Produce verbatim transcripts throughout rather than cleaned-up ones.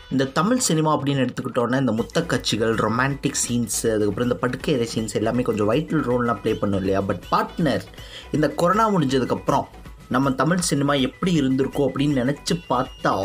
இந்த தமிழ் சினிமா அப்படின்னு எடுத்துக்கிட்டோன்னா இந்த முத்த காட்சிகள், ரொமான்டிக் சீன்ஸ், அதுக்கப்புறம் இந்த படுக்கை அறை சீன்ஸ் எல்லாமே கொஞ்சம் வைட்டல் ரோல்லாம் ப்ளே பண்ணும் இல்லையா. பட் பார்ட்னர், இந்த கொரோனா முடிஞ்சதுக்கப்புறம் நம்ம தமிழ் சினிமா எப்படி இருந்திருக்கோம் அப்படின்னு நினச்சி பார்த்தா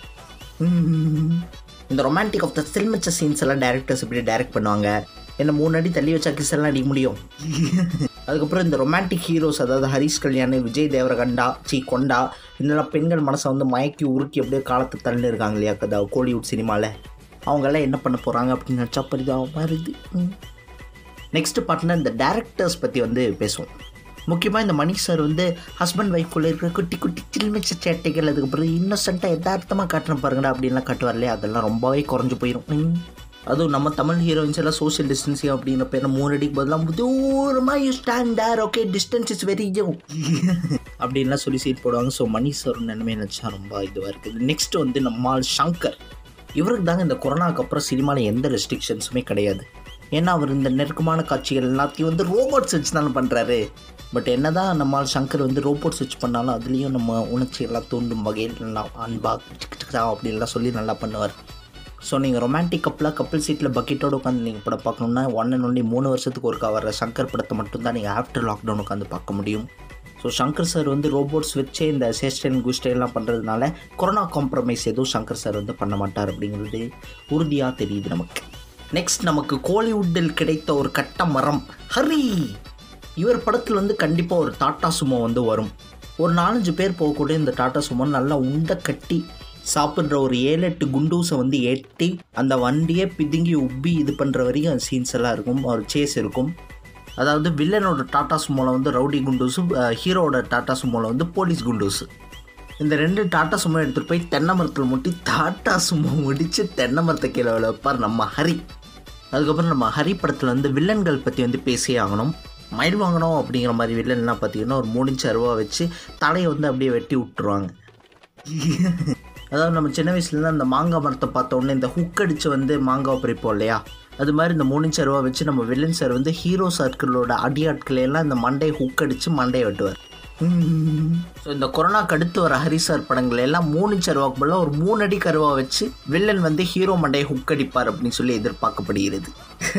இந்த ரொமான்டிக் ஆஃப் த சில்மிச்ச சீன்ஸ் எல்லாம் டேரக்டர்ஸ் எப்படி டைரக்ட் பண்ணுவாங்க, என்ன மூணு அடி தள்ளி வச்சா கிஸ் எல்லாம் அடிக்க முடியும். அதுக்கப்புறம் இந்த ரொமான்டிக் ஹீரோஸ், அதாவது ஹரிஷ் கல்யாண், விஜய் தேவரகண்டா, சி கொண்டா, இதெல்லாம் பெண்கள் மனசை வந்து மயக்கி உருக்கி அப்படியே காலத்தை தள்ளி இருக்காங்க இல்லையா அதாவது கோலிவுட் சினிமாவில். அவங்கெல்லாம் என்ன பண்ண போகிறாங்க அப்படின்னு நினச்சா பரிதாக வருது. நெக்ஸ்ட் பார்ட்னர், இந்த டேரக்டர்ஸ் பற்றி வந்து பேசுவோம். முக்கியமாக இந்த மணி சார் வந்து ஹஸ்பண்ட் ஒய்ஃப்குள்ளே இருக்கிற குட்டி குட்டி சில்மிச்ச சேட்டைகள், அதுக்கப்புறம் இன்னசென்ட்டாக யதார்த்தமாக காட்டுறேன் பாருங்கடா அப்படின்லாம் காட்டுவார் இல்லையா, அதெல்லாம் ரொம்பவே குறைஞ்சி போயிடும். அதுவும் நம்ம தமிழ் ஹீரோயின்ஸ் எல்லாம் சோஷியல் டிஸ்டன்சிங் அப்படிங்கிற பேர் மூணு அடிக்கு பதிலாக தூரமாக you stand there, okay distance is very you அப்படின்லாம் சொல்லி சீட் போடுவாங்க. ஸோ மணி சார் நினைமே நினச்சா ரொம்ப இதுவாக இருக்குது. நெக்ஸ்ட் வந்து நம்மால் சங்கர், இவருக்கு தாங்க இந்த கொரோனாவுக்கு அப்புறம் சினிமாவில் எந்த ரெஸ்ட்ரிக்ஷன்ஸுமே கிடையாது. ஏன்னா அவர் இந்த நெருக்கமான காட்சிகள் எல்லாத்தையும் வந்து ரோபோட்ஸ் வச்சு தானே பண்ணுறாரு. பட் என்ன தான் நம்மால் சங்கர் வந்து ரோபோட்ஸ் வச்சு பண்ணாலும் அதுலேயும் நம்ம உணர்ச்சிகள்லாம் தூண்டும் வகையில் நல்லா அன்பா அப்படின்லாம் சொல்லி நல்லா பண்ணுவார். ஸோ நீங்கள் ரொமான்டிக் கப்பலாக கப்பிள் சீட்டில் பக்கெட்டோடு உட்காந்து நீங்கள் படம் பார்க்கணுன்னா ஒன் அண்ட் ஒன்லி மூணு வருஷத்துக்கு ஒருக்கா வர சங்கர் படத்தை மட்டும்தான் நீங்கள் ஆஃப்டர் லாக்டவுன் உட்காந்து பார்க்க முடியும். ஸோ சங்கர் சார் வந்து ரோபோட்ஸ் வச்சே இந்த சேஸ்டைன் குஸ்டைன்லாம் பண்ணுறதுனால கொரோனா காம்ப்ரமைஸ் எதுவும் சங்கர் சார் வந்து பண்ண மாட்டார் அப்படிங்கிறது உறுதியாக தெரியுது நமக்கு. நெக்ஸ்ட், நமக்கு கோலிவுட்டில் கிடைத்த ஒரு கட்ட மரம் ஹரி. இவர் படத்தில் வந்து கண்டிப்பாக ஒரு டாட்டா சுமோ வந்து வரும். ஒரு நாலஞ்சு பேர் போகக்கூடிய இந்த டாட்டா சுமோ நல்லா உண்டை கட்டி சாப்பிட்ற ஒரு ஏழு எட்டு குண்டூஸை வந்து எட்டி அந்த வண்டியை பிதுங்கி உப்பி இது பண்ணுற வரைக்கும் சீன்ஸ் எல்லாம் இருக்கும். ஒரு சேஸ் இருக்கும். அதாவது வில்லனோட டாட்டா சுமோவில் வந்து ரவுடி குண்டூஸு, ஹீரோட டாட்டா சுமோவில் வந்து போலீஸ் குண்டூஸு. இந்த ரெண்டு டாட்டா சுமோ எடுத்துகிட்டு போய் தென்னை மரத்தில் முட்டி டாட்டா சுமோ முடித்து தென்னை மரத்தை கீழே வைப்பார் நம்ம ஹரி. அதுக்கப்புறம் நம்ம ஹரி படத்தில் வந்து வில்லன்கள் பற்றி வந்து பேசியே ஆகணும். மயில் வாங்கணும் அப்படிங்கிற மாதிரி வில்லன்லாம் பார்த்திங்கன்னா ஒரு மூணு இன்ச்சு அருவா வச்சு தலையை வந்து அப்படியே வெட்டி விட்டுருவாங்க. அதாவது நம்ம சின்ன வயசுலேருந்து அந்த மாங்காய் மரத்தை பார்த்த உடனே இந்த ஹுக் அடித்து வந்து மாங்காய் பறிப்போம் இல்லையா, அது மாதிரி இந்த மூணு இன்ச்சு அருவா வச்சு நம்ம வில்லன் சார் வந்து ஹீரோ சர்க்கிளோட அடியாட்களையெல்லாம் இந்த மண்டையை ஹுக் அடித்து மண்டையை வெட்டுவார். ஸோ இந்த கொரோனாக்கு அடுத்து வர ஹரிசார் படங்கள் எல்லாம் மூணு இன்ச்சு அருவாக்கு பதிலாக ஒரு மூணு அடி கருவா வச்சு வில்லன் வந்து ஹீரோ மண்டையை ஹுக் அடிப்பார் அப்படின்னு சொல்லி எதிர்பார்க்கப்படுகிறது.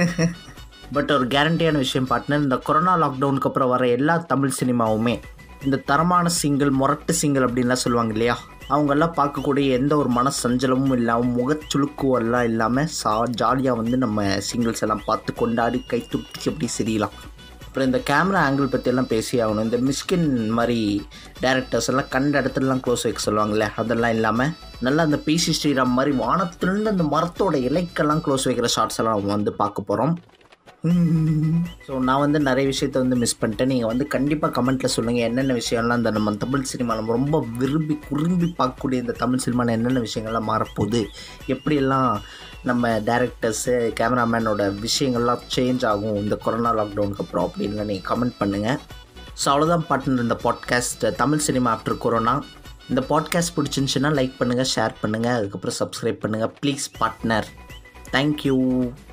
பட் ஒரு கேரண்டியான விஷயம் பார்ட்னர், இந்த கொரோனா லாக்டவுனுக்கு அப்புறம் வர எல்லா தமிழ் சினிமாவுமே இந்த தரமான சிங்கிள், முரட்டு சிங்கிள் அப்படின்லாம் சொல்லுவாங்க இல்லையா, அவங்கெல்லாம் பார்க்கக்கூடிய எந்த ஒரு மன சஞ்சலமும் இல்லாமல் முகச்சுளுக்கும் எல்லாம் இல்லாமல் சா ஜாலியாக வந்து நம்ம சிங்கிள்ஸ் எல்லாம் பார்த்து கொண்டாடி கை துப்பிச்சு அப்படி சிரியலாம். அப்புறம் இந்த கேமரா ஆங்கிள் பற்றியெல்லாம் பேசி ஆகணும். இந்த மிஸ்கின் மாதிரி டேரக்டர்ஸ் எல்லாம் கண்ட இடத்துலலாம் க்ளோஸ் வைக்க சொல்லுவாங்கள்ல, அதெல்லாம் இல்லாமல் நல்லா அந்த பிசி ஸ்ரீராம் மாதிரி வானத்துலேருந்து அந்த மரத்தோட இலைக்கெல்லாம் க்ளோஸ் வைக்கிற ஷார்ட்ஸ் எல்லாம் நம்ம வந்து பார்க்க போகிறோம். ஸோ நான் வந்து நிறைய விஷயத்த வந்து மிஸ் பண்ணிட்டேன். நீங்கள் வந்து கண்டிப்பாக கமெண்ட்டில் சொல்லுங்கள் என்னென்ன விஷயம்லாம் இந்த நம்ம தமிழ் சினிமா நம்ம ரொம்ப விரும்பி குறும்பி பார்க்கக்கூடிய இந்த தமிழ் சினிமாவில் என்னென்ன விஷயங்கள்லாம் மாறப்போகுது, எப்படியெல்லாம் நம்ம டேரக்டர்ஸு கேமராமேனோட விஷயங்கள்லாம் சேஞ்ச் ஆகும் இந்த கொரோனா லாக்டவுனுக்கு அப்புறம் அப்படின்னு நீங்கள் கமெண்ட் பண்ணுங்கள். ஸோ அவ்வளோதான் பார்ட்னர் இந்த podcast Tamil cinema after corona. இந்த பாட்காஸ்ட் பிடிச்சிருந்துச்சுன்னா லைக் பண்ணுங்கள், ஷேர் பண்ணுங்கள், அதுக்கப்புறம் சப்ஸ்கிரைப் பண்ணுங்கள் ப்ளீஸ் பார்ட்னர். தேங்க்யூ.